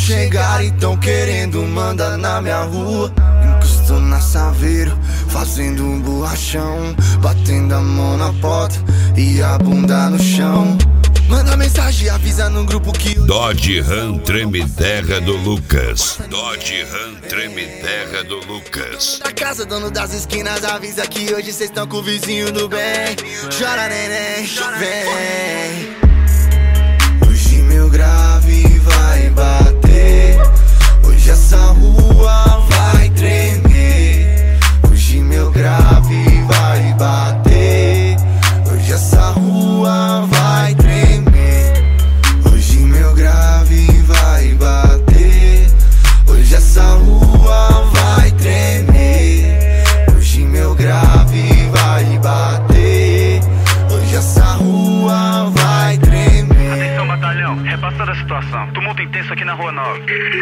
chegaram e tão querendo mandar na minha rua. Encosto na Saveiro, fazendo um borrachão, batendo a mão na porta e a bunda no chão. Manda mensagem, avisa no grupo que Dodge Ram treme terra do Lucas. Dodge Ram treme terra do Lucas. da casa, dono das esquinas, avisa que hoje cês tão com o vizinho do bem. Chora neném, vem. Hoje meu grave vai bater. Hoje essa rua vai tremer. Hoje meu grave vai bater. Hoje essa rua vai tremer. Hoje meu grave vai bater. Hoje essa rua vai tremer. Hoje meu grave vai bater. Hoje essa rua vai tremer. Atenção, batalhão, repassando a situação. Tumulto intenso aqui na Rua 9.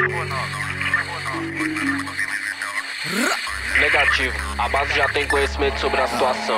Negativo, a base já tem conhecimento sobre a situação.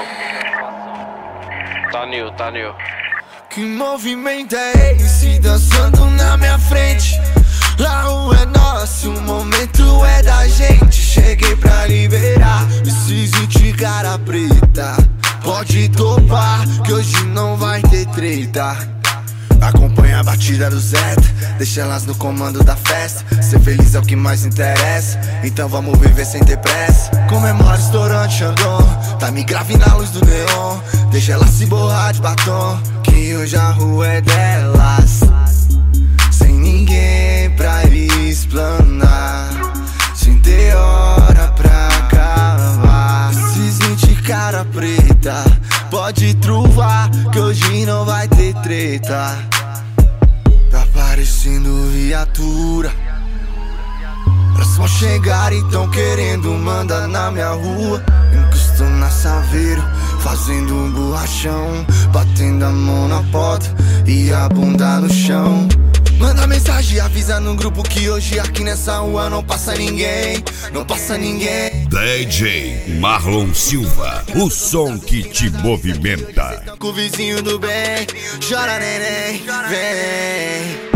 Tá new. Que movimento é esse dançando na minha frente? La rua é nossa, o momento é da gente. Cheguei pra liberar esses 20 cara preta. Pode topar que hoje não vai ter treta. Acompanha a batida do Zeta, deixa elas no comando da festa. Ser feliz é o que mais interessa, então vamos viver sem ter pressa. Comemora estourando Xandão, tá me grave na luz do neon. Deixa ela se borrar de batom, que hoje a rua é delas. Sem ninguém pra explanar, sem ter hora pra acabar. Esses 20 cara preta, pode truvar que hoje não vai ter treta. Tá parecendo viatura, elas vão chegar e tão querendo mandar na minha rua. Encosto na Saveiro, fazendo um borrachão, batendo a mão na porta e a bunda no chão. Manda mensagem, avisa no grupo que hoje aqui nessa rua não passa ninguém. Não passa ninguém. DJ Marlon Silva, o som que te movimenta. Com o vizinho do bem, chora neném, vem.